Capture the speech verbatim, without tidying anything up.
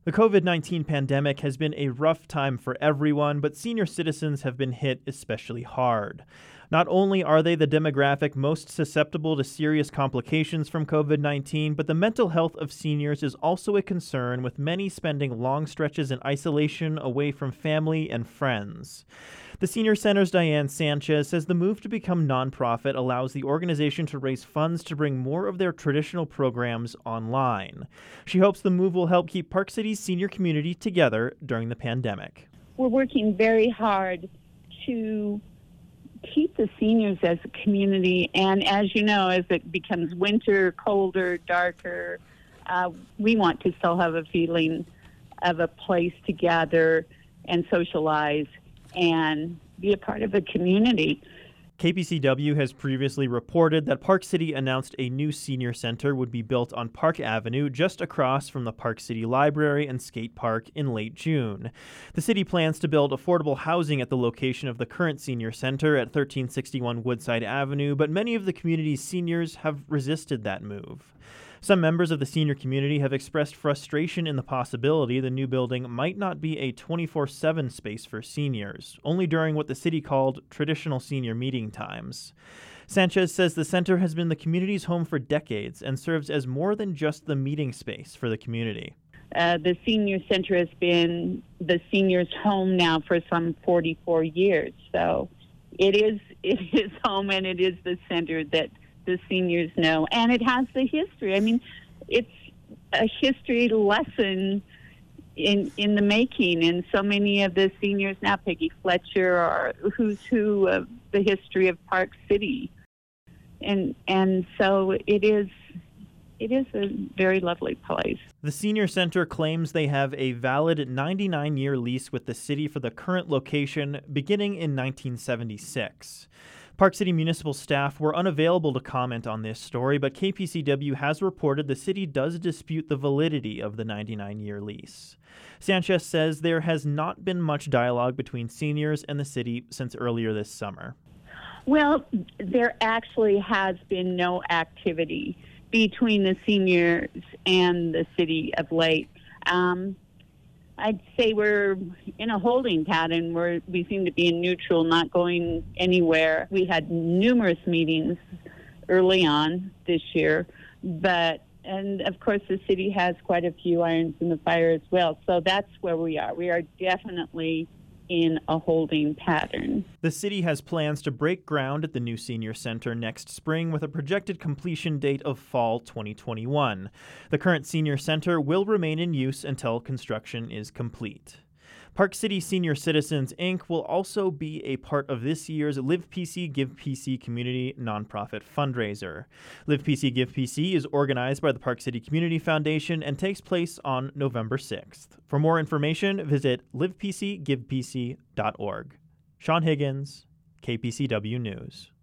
The covid nineteen pandemic has been a rough time for everyone, but senior citizens have been hit especially hard. Not only are they the demographic most susceptible to serious complications from covid nineteen, but the mental health of seniors is also a concern, with many spending long stretches in isolation away from family and friends. The Senior Center's Diane Sanchez says the move to become nonprofit allows the organization to raise funds to bring more of their traditional programs online. She hopes the move will help keep Park City's senior community together during the pandemic. We're working very hard to keep the seniors as a community, and as you know, as it becomes winter, colder, darker, uh, we want to still have a feeling of a place to gather and socialize and be a part of a community. K P C W has previously reported that Park City announced a new senior center would be built on Park Avenue just across from the Park City Library and Skate Park in late June. The city plans to build affordable housing at the location of the current senior center at thirteen sixty-one Woodside Avenue, but many of the community's seniors have resisted that move. Some members of the senior community have expressed frustration in the possibility the new building might not be a twenty-four seven space for seniors, only during what the city called traditional senior meeting times. Sanchez says the center has been the community's home for decades and serves as more than just the meeting space for the community. Uh, the senior center has been the seniors' home now for some forty-four years. So it is it is home, and it is the center that the seniors know, and it has the history. I mean, it's a history lesson in in the making, and so many of the seniors now, Peggy Fletcher, are who's who of the history of Park City, and and so it is it is a very lovely place. The senior center claims they have a valid ninety-nine year lease with the city for the current location beginning in nineteen seventy-six. Park City municipal staff were unavailable to comment on this story, but K P C W has reported the city does dispute the validity of the ninety-nine year lease. Sanchez says there has not been much dialogue between seniors and the city since earlier this summer. Well, there actually has been no activity between the seniors and the city of late. Um, I'd say we're in a holding pattern where we seem to be in neutral, not going anywhere. We had numerous meetings early on this year, but, and of course the city has quite a few irons in the fire as well. So that's where we are. We are definitely in a holding pattern. The city has plans to break ground at the new senior center next spring with a projected completion date of fall twenty twenty-one. The current senior center will remain in use until construction is complete. Park City Senior Citizens, Incorporated will also be a part of this year's Live P C Give P C community nonprofit fundraiser. Live P C Give P C is organized by the Park City Community Foundation and takes place on November sixth. For more information, visit live p c give p c dot org. Sean Higgins, K P C W News.